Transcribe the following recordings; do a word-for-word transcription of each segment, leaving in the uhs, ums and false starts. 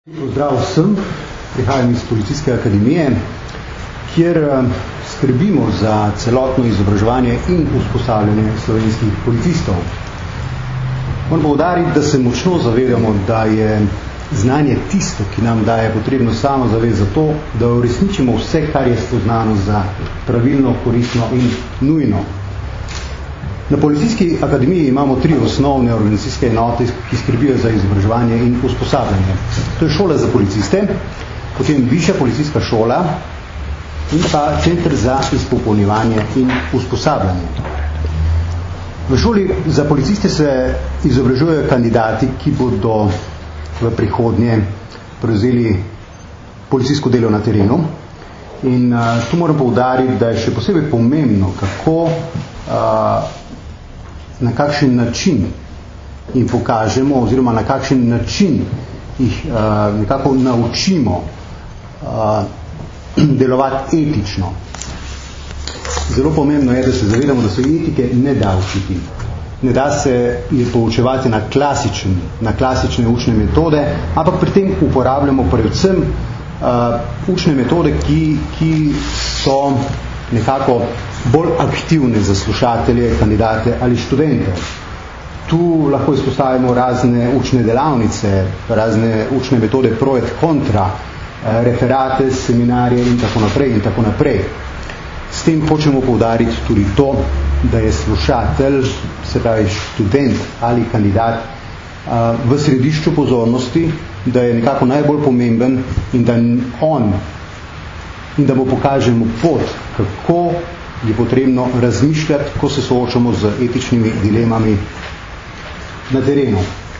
Zdrav vsem, prihajam iz Policijske akademije, kjer skrbimo za celotno izobraževanje in usposabljanje slovenskih policistov. Moram poudariti, da se močno zavedamo, da je znanje tisto, ki nam daje potrebno samozavest za to, da uresničimo vse, kar je spoznano za pravilno, koristno in nujno. Na Policijski akademiji imamo tri osnovne organizacijske enote, ki skrbijo za izobraževanje in usposabljanje. To je šola za policiste, potem višja policijska šola in pa center za izpopolnjevanje in usposabljanje. V šoli za policiste se izobražujejo kandidati, ki bodo v prihodnje prevzeli policijsko delo na terenu. In uh, tu moram poudariti, da je še posebej pomembno, kako uh, na kakšen način jim pokažemo oziroma na kakšen način jih uh, nekako naučimo uh, delovati etično. Zelo pomembno je, da se zavedamo, da se etike ne da učiti. Ne da se je poučevati na, klasičen, na klasične učne metode, ampak pri tem uporabljamo predvsem uh, učne metode, ki, ki so nekako bolj aktivne za slušatelje, kandidate ali študente. Tu lahko izpostavimo razne učne delavnice, razne učne metode pro et contra, referate, seminarje in tako naprej in tako naprej. S tem hočemo poudariti tudi to, da je slušatelj, se pravi študent ali kandidat, v središču pozornosti, da je nekako najbolj pomemben in da on in da mu pokažemo pot, kako je potrebno razmišljati, ko se soočamo z etičnimi dilemami na terenu.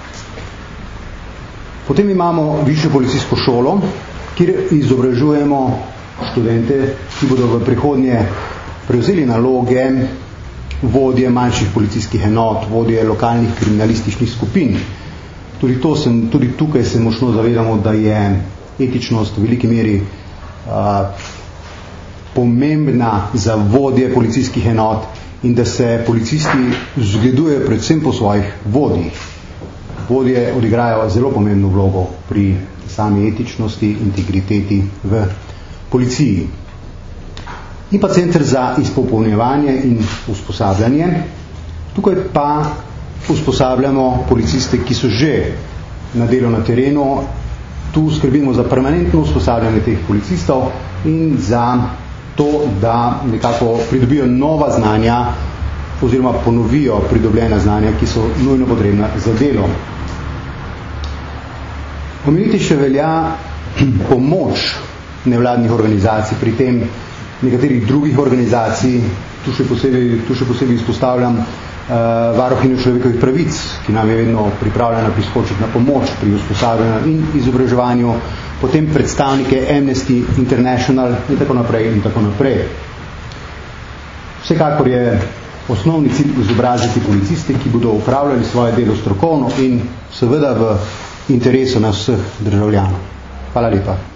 Potem imamo višjo policijsko šolo, kjer izobražujemo študente, ki bodo v prihodnje prevzeli naloge vodje manjših policijskih enot, vodje lokalnih kriminalističnih skupin. Tudi, to sem, tudi tukaj se močno zavedamo, da je etičnost v veliki meri Uh, pomembna za vodje policijskih enot in da se policisti zgledujejo predvsem po svojih vodjih. Vodje odigrajo zelo pomembno vlogo pri sami etičnosti, integriteti v policiji. In pa center za izpopolnjevanje in usposabljanje. Tukaj pa usposabljamo policiste, ki so že na delu na terenu. Tu skrbimo za permanentno usposabljanje teh policistov in za to, da nekako pridobijo nova znanja oziroma ponovijo pridobljena znanja, ki so nujno potrebna za delo. Omeniti še velja pomoč nevladnih organizacij, pri tem nekaterih drugih organizacij, tu še posebej, tu še posebej izpostavljam Uh, varuhinjo človekovih pravic, ki nam je vedno pripravljena priskočiti na pomoč pri usposabljanju in izobraževanju, potem predstavnike Amnesty International in tako naprej in tako naprej. Vsekakor je osnovni cilj izobraziti policiste, ki bodo upravljali svoje delo strokovno in seveda v interesu nas vseh državljanov. Hvala lepa.